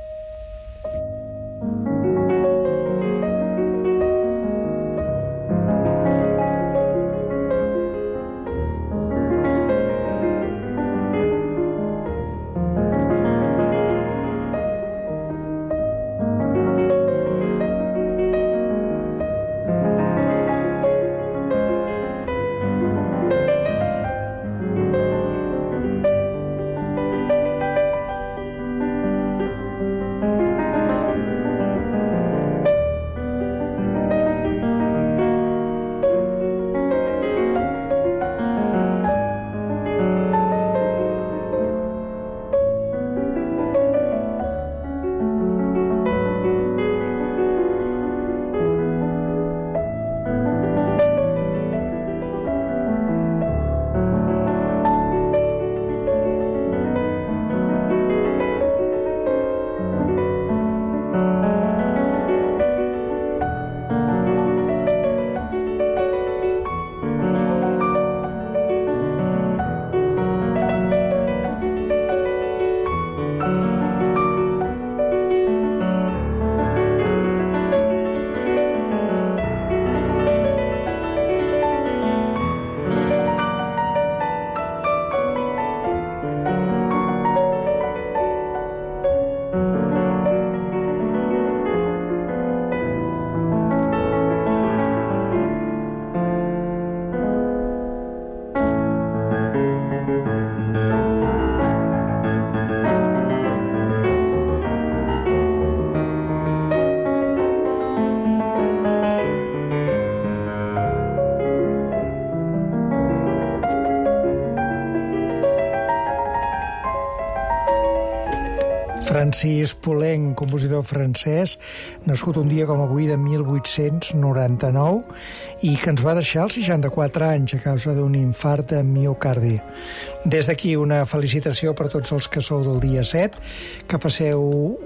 Francis Poulenc, compositor francès, nascut un dia com avui de 1899 i que ens va deixar als 64 anys a causa d'un infart de miocardi. Des d'aquí una felicitació per tots els que sou del dia 7, que passeu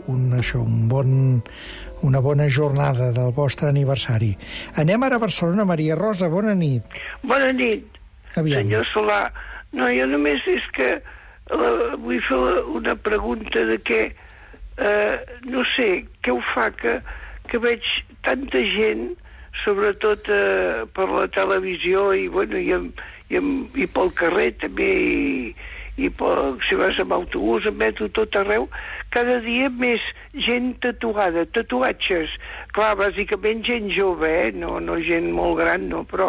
una bona jornada del vostre aniversari. Anem ara a Barcelona. Maria Rosa, bona nit. Bona nit, senyor Solà. No, jo només és que vull fer una pregunta de què, no sé, què ho fa que veig tanta gent, sobretot per la televisió i pel carrer també, i si vas amb autobús, amb metro, tot arreu, cada dia més gent tatuada, tatuatges. Clar, bàsicament gent jove, no gent molt gran, no, però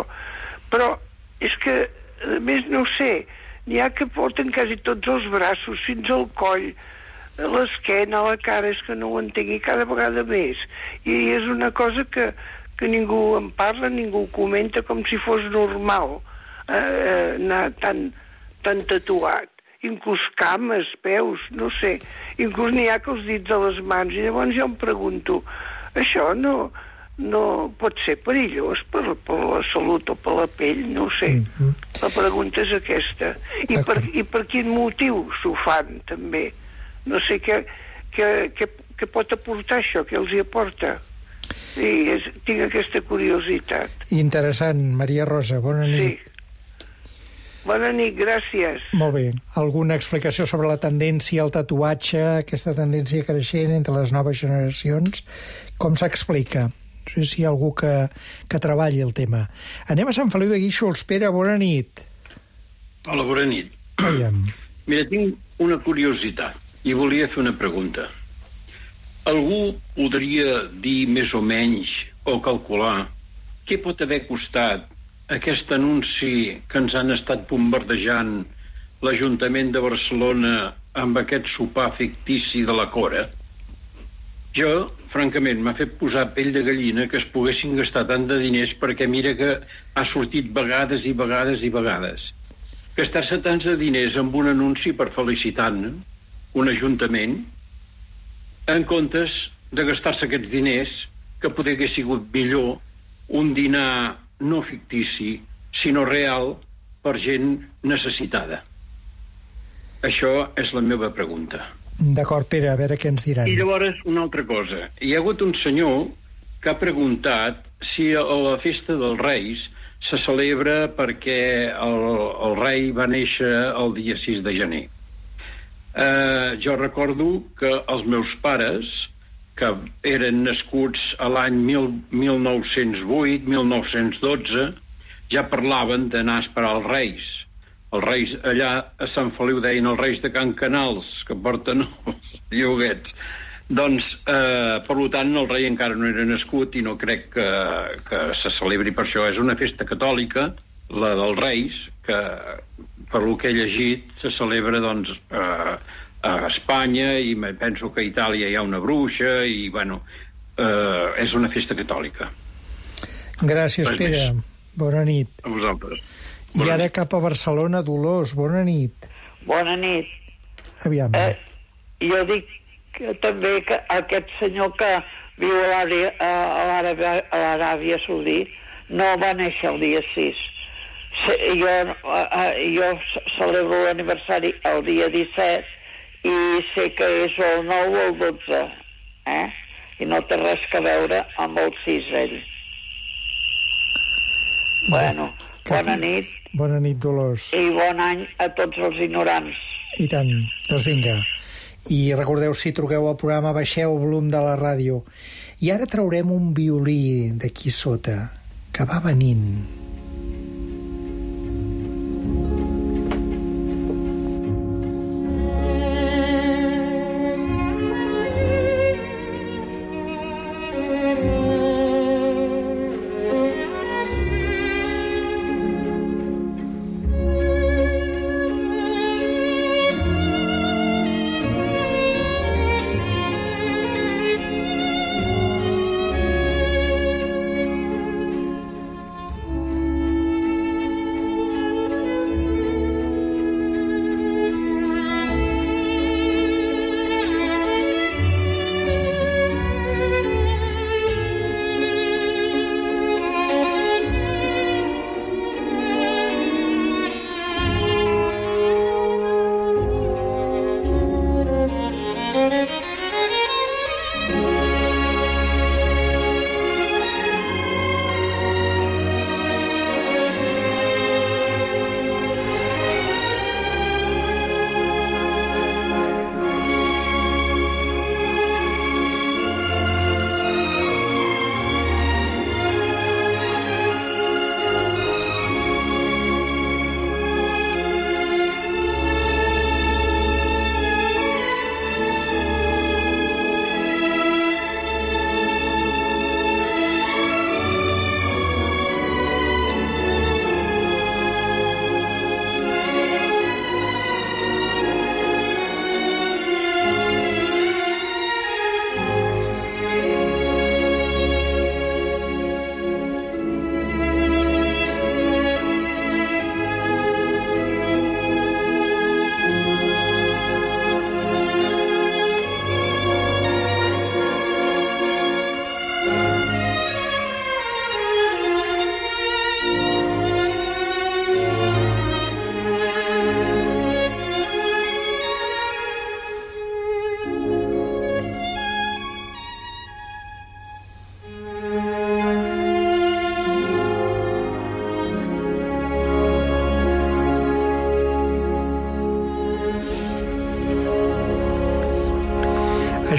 és que, a més, no sé, n'hi ha que porten quasi tots els braços, fins al coll, a l'esquena, a la cara, és que no ho entengui cada vegada més. I és una cosa que ningú en parla, ningú comenta com si fos normal anar tan tatuat. Inclús cames, peus, no sé. Inclús n'hi ha que els dits de les mans. I llavors jo em pregunto, això no pot ser perillós per la salut o per la pell, no ho sé. La pregunta és aquesta. I per quin motiu s'ho fan, també? No sé què pot aportar això, què els hi aporta. I tinc aquesta curiositat. Interessant. Maria Rosa, bona nit. Sí. Bona nit, gràcies. Molt bé. Alguna explicació sobre la tendència al tatuatge, aquesta tendència creixent entre les noves generacions? Com s'explica? No sé si hi ha algú que treballi el tema. Anem a Sant Feliu de Guíxols. Pere, bona nit. Hola, bona nit. Aviam. Mira, tinc una curiositat i volia fer una pregunta. Algú podria dir més o menys o calcular què pot haver costat aquest anunci que ens han estat bombardejant l'Ajuntament de Barcelona amb aquest sopar fictici de la Cora? Jo, francament, m'ha fet posar pell de gallina que es poguessin gastar tant de diners perquè mira que ha sortit vegades i vegades i vegades. Gastar-se tants de diners amb un anunci per felicitar-ne un ajuntament en comptes de gastar-se aquests diners que poder hagués sigut millor un dinar no fictici, sinó real, per gent necessitada. Això és la meva pregunta. D'acord, Pere, a veure què ens diran. I llavors, una altra cosa. Hi ha hagut un senyor que ha preguntat si la festa dels Reis se celebra perquè el rei va néixer el dia 6 de gener. Jo recordo que els meus pares, que eren nascuts a l'any 1908, 1912, ja parlaven d'anar a esperar els Reis. Els Reis allà a Sant Feliu deien els Reis de Can Canals, que porten els lloguets. Doncs, per tant, el rei encara no era nascut i no crec que se celebri per això. És una festa catòlica, la dels Reis, que, per lo que he llegit, se celebra, doncs, a Espanya, i penso que a Itàlia hi ha una bruixa, i, bueno, és una festa catòlica. Gràcies, Pere. Bona nit. A vosaltres. I ara cap a Barcelona, Dolors. Bona nit. Bona nit. Aviam. Jo dic que també que aquest senyor que viu a l'Aràbia Saudí no va néixer el dia 6. Jo celebro l'aniversari el dia 17 i sé que és el 9 o el 12, i no té res a veure amb el 6 ell. Bueno, bona nit. Bona nit, Dolors. I bon any a tots els ignorants. I tant. Doncs vinga. I recordeu, si truqueu al programa, baixeu el volum de la ràdio. I ara traurem un violí d'aquí sota, que va venint.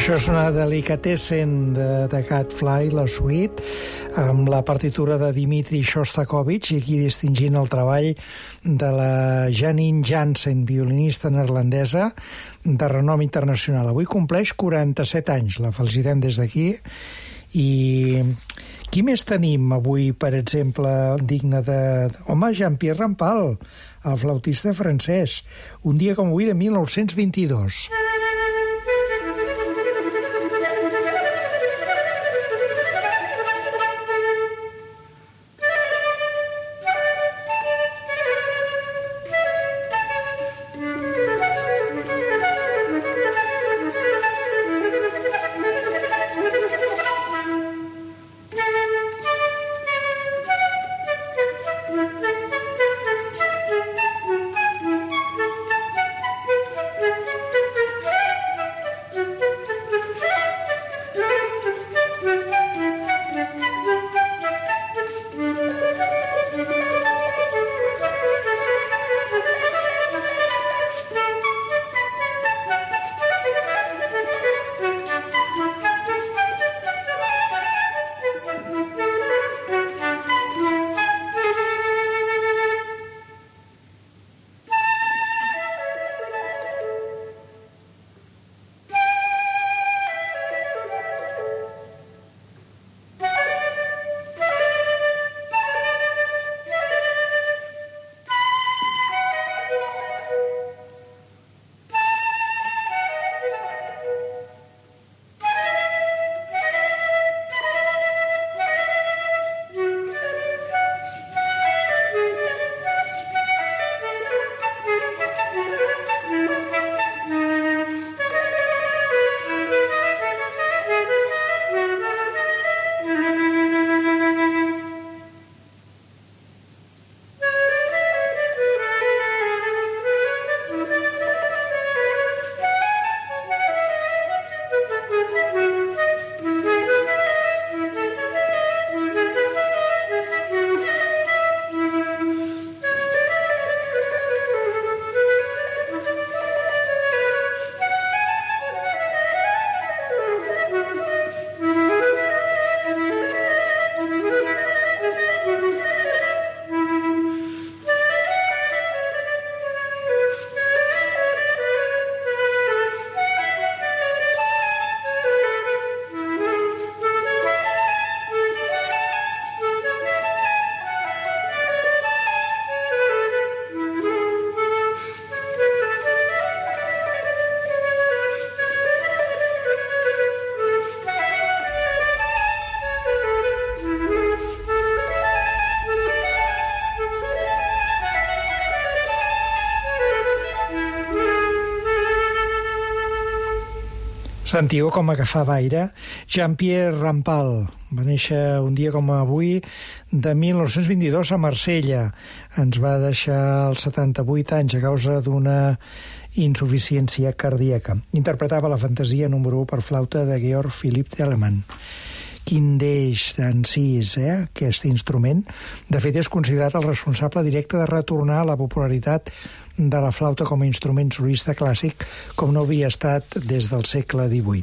Això és una delicatessen de Gadfly, la suite, amb la partitura de Dmitri Shostakovich, i aquí distingint el treball de la Janine Jansen, violinista neerlandesa de renom internacional. Avui compleix 47 anys, la felicitem des d'aquí. I qui més tenim avui, per exemple, digne de... Home, Jean-Pierre Rampal, el flautista francès, un dia com avui de 1922. Sentiu com agafava aire? Jean-Pierre Rampal va néixer un dia com avui de 1922 a Marsella. Ens va deixar als 78 anys a causa d'una insuficiència cardíaca. Interpretava la fantasia número 1 per flauta de Georg Philipp Telemann. Quin deix d'encís, aquest instrument. De fet, és considerat el responsable directe de retornar a la popularitat de la flauta com a instrument solista clàssic, com no havia estat des del segle XVIII.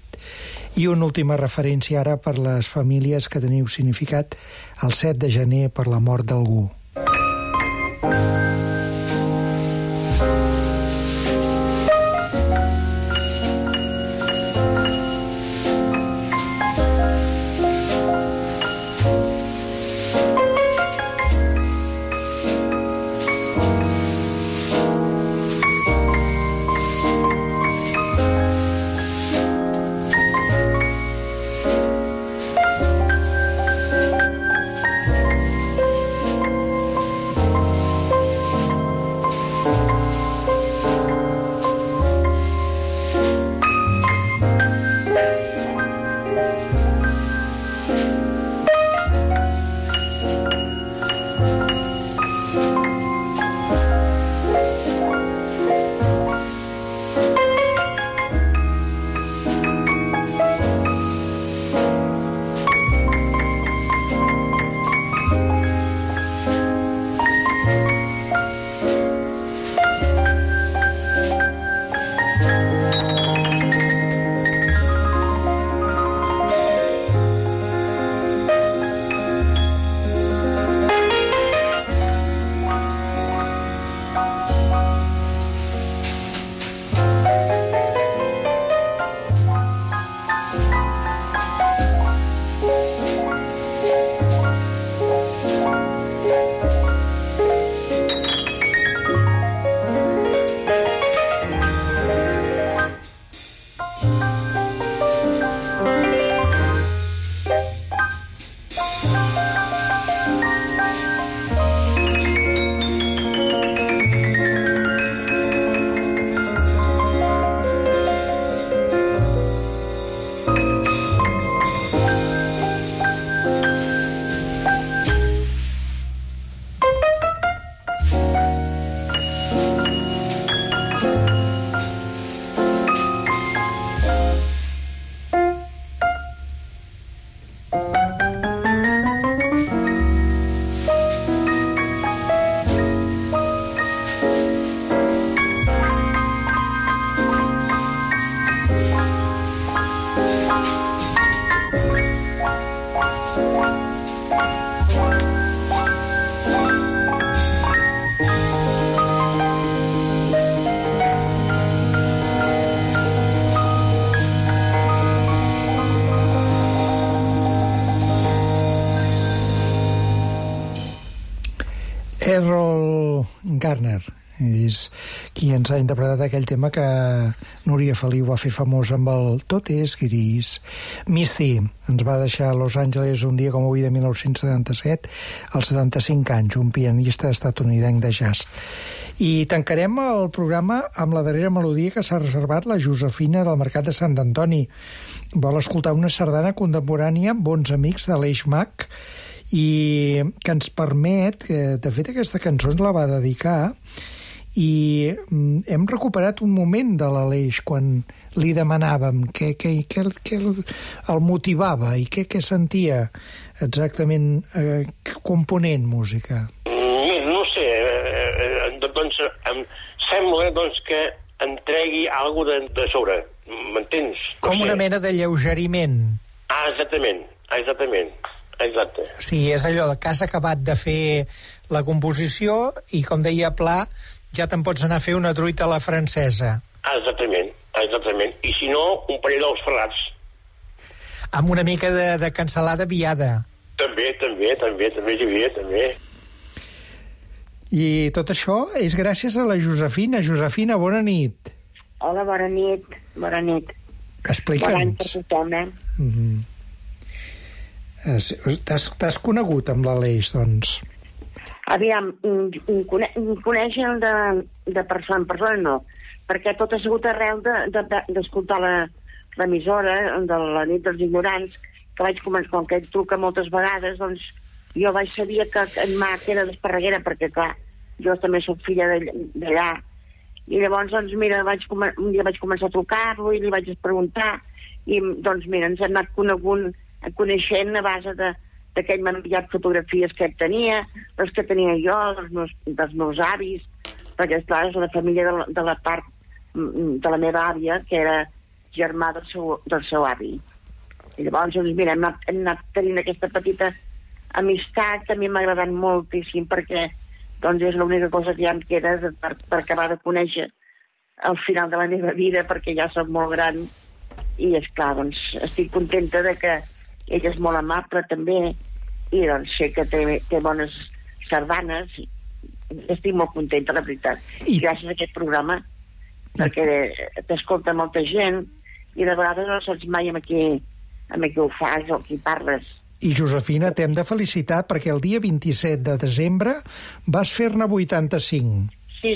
I una última referència ara per les famílies que teniu significat el 7 de gener per la mort d'algú. Errol Garner és qui ens ha interpretat aquell tema que Núria Feliu va fer famós amb el Tot és gris. Misty ens va deixar a Los Angeles un dia com avui de 1977, als 75 anys, un pianista estatunidenc de jazz. I tancarem el programa amb la darrera melodia que s'ha reservat la Josefina del Mercat de Sant Antoni. Vol escoltar una sardana contemporània, Bons amics, de l'Eix Mac, i que ens permet, de fet aquesta cançó ens la va dedicar, i hem recuperat un moment de l'Aleix quan li demanàvem què el motivava i què sentia exactament component música. No sé, doncs em sembla que em tregui alguna de sobre, m'entens? Com una mena de lleugeriment. Exactament. Exacte. O sigui, és allò que has acabat de fer la composició i, com deia Pla, ja te'n pots anar a fer una truita a la francesa. Exactament. I si no, un parell d'ous ferrats. Amb una mica de cansalada viada. També hi havia, també. I tot això és gràcies a la Josefina. Josefina, bona nit. Hola, bona nit. Explica'ns. Bon any per tothom, T'has conegut amb l'Aleix, doncs? Aviam, conèixer de persona en persona no, perquè tot ha sigut arrel d'escoltar l'emissora de la nit dels ignorants, que vaig començar, com que ell truca moltes vegades, doncs jo vaig saber que en Mac era d'Esparreguera, perquè clar, jo també soc filla d'allà, i llavors, doncs mira, un dia vaig començar a trucar-lo i li vaig preguntar, i doncs mira, ens hem anat coneixent a base que ell m'ha enviat fotografies que ell tenia, les que tenia jo, dels meus avis, perquè esclar, és la família de la part de la meva àvia, que era germà del seu avi. I llavors, doncs, mira, hem anat tenint aquesta petita amistat que a mi m'ha agradat moltíssim, perquè doncs, és l'única cosa que ja em queda per acabar de conèixer al final de la meva vida, perquè ja soc molt gran, i esclar, doncs, estic contenta de que ell és molt amable també, i doncs sé que té bones sardanes, estic molt contenta, la veritat. I gràcies a aquest programa, perquè t'escolta molta gent, i de vegades no saps mai amb qui ho fas o qui parles. I Josefina, t'hem de felicitar perquè el dia 27 de desembre vas fer-ne 85. Sí,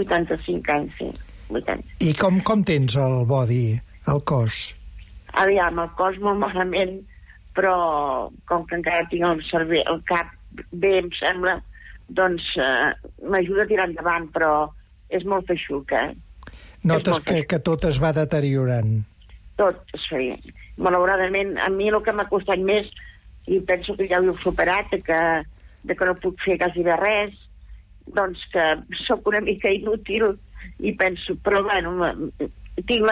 85 anys, sí. 80. I com tens el body, el cos? Aviam, el cos molt malament, però com que encara tinc el cap bé, em sembla, doncs m'ajuda a tirar endavant, però és molt feixuc, Notes que tot es va deteriorant. Tot es feia. Malauradament, a mi el que m'ha costat més, i penso que ja ho he superat, que no puc fer quasi de res, doncs que sóc una mica inútil, i penso, però bueno, tinc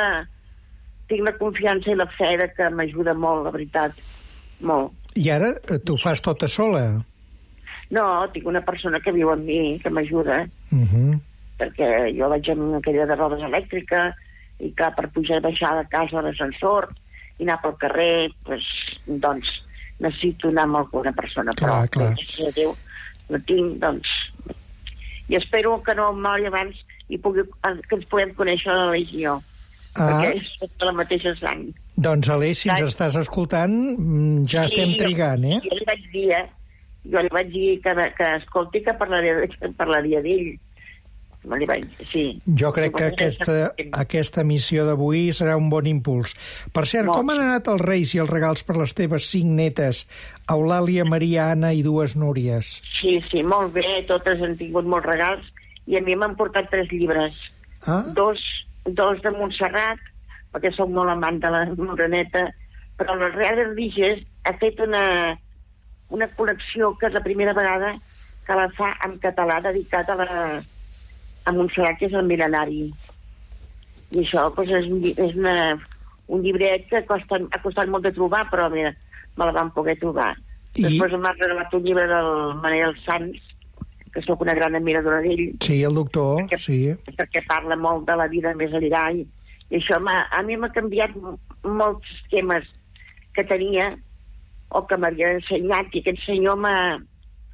la confiança i la fe que m'ajuda molt, la veritat. Molt. I ara t'ho fas tota sola? No, tinc una persona que viu amb mi, que m'ajuda, perquè jo vaig amb aquella de rodes elèctrica, i clar, per pujar i baixar de casa a l'ascensor, i anar pel carrer, doncs necessito anar amb alguna persona, però gràcies a Déu no tinc, doncs, i espero que no em mori abans i que ens puguem conèixer a la Legió, perquè és de la mateixa sang. Doncs, Aleix, si ens estàs escoltant, ja estem trigant, Jo li vaig dir que escolti, que parlaria d'ell. Jo crec que aquesta missió d'avui serà un bon impuls. Per cert, com han anat els Reis i els regals per les teves 5 netes, Eulàlia, Maria, Anna i 2 Núries? Sí, molt bé, totes han tingut molts regals, i a mi m'han portat 3 llibres. Dos de Montserrat, perquè soc molt amant de la Moreneta, però el Real Religies ha fet una col·lecció que és la primera vegada que la fa en català, dedicat a Montserrat, que és el mil·lenari. I això és un llibret que ha costat molt de trobar, però mira, me la vam poder trobar. Després m'ha regalat un llibre del Manel Sanz, que sóc una gran admiradora d'ell. Sí, el doctor, sí. Perquè parla molt de la vida més enllà, i això a mi m'ha canviat molts temes que tenia o que m'havia ensenyat, i aquest senyor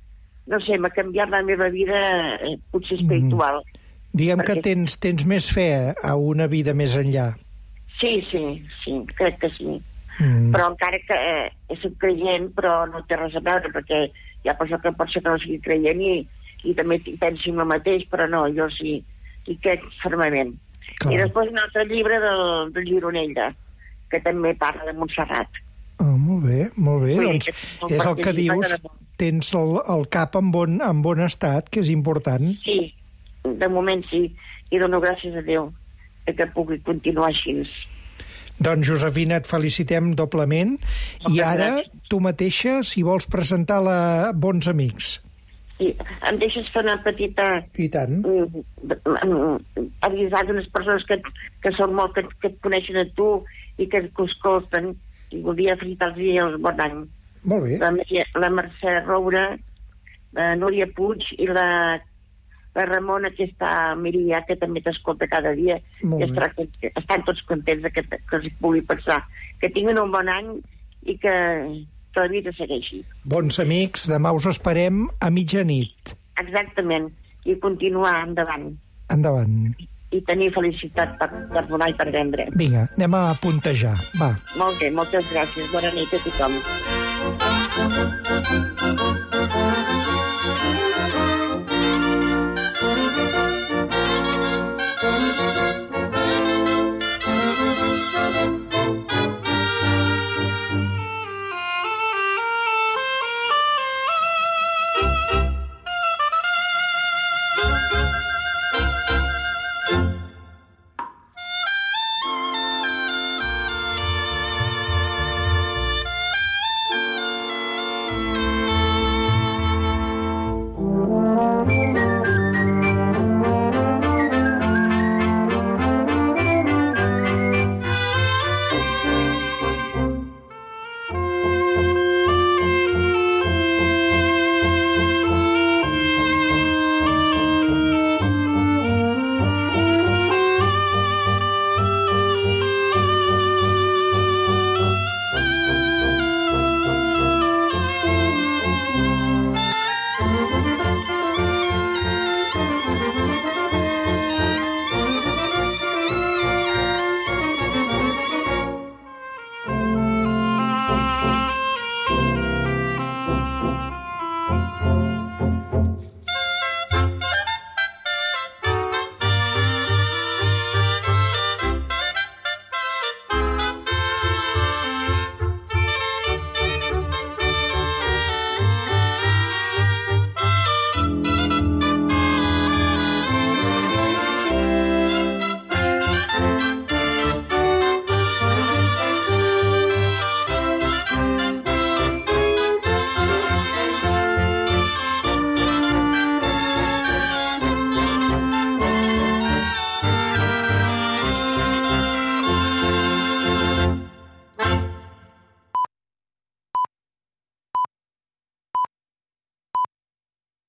no sé, m'ha canviat la meva vida, potser espiritual. Diguem que tens més fe a una vida més enllà. Sí, crec que sí. Però encara que soc creient, però no té res a veure, perquè hi ha persona que pot ser que no sigui creient i també pensi en el mateix, però no, jo sí, i crec fermament. Clar. I després un altre llibre del Gironella, que també parla de Montserrat. Molt bé. Doncs és el que dius, tens el cap en bon estat, que és important. Sí, de moment sí, i dono gràcies a Déu que pugui continuar així. Doncs, Josefina, et felicitem doblement. I ara, tu mateixa, si vols presentar la Bons Amics. Sí, em deixes fer una petita... I tant. Avisar d'unes persones que són molt, que et coneixen a tu i que escolten, i voldria felicitar-los el bon any. Molt bé. La Mercè Roura, la Núria Puig i la Ramona, que està a Miria, que també t'escolta cada dia, i estan tots contents que els pugui passar. Que tinguin un bon any i que la vida segueixi. Bons amics, demà us esperem a mitjanit. Exactament, i continuar endavant. Endavant. I tenir felicitat per donar i per vendre. Vinga, anem a puntejar, va. Molt bé, moltes gràcies. Bona nit a tothom.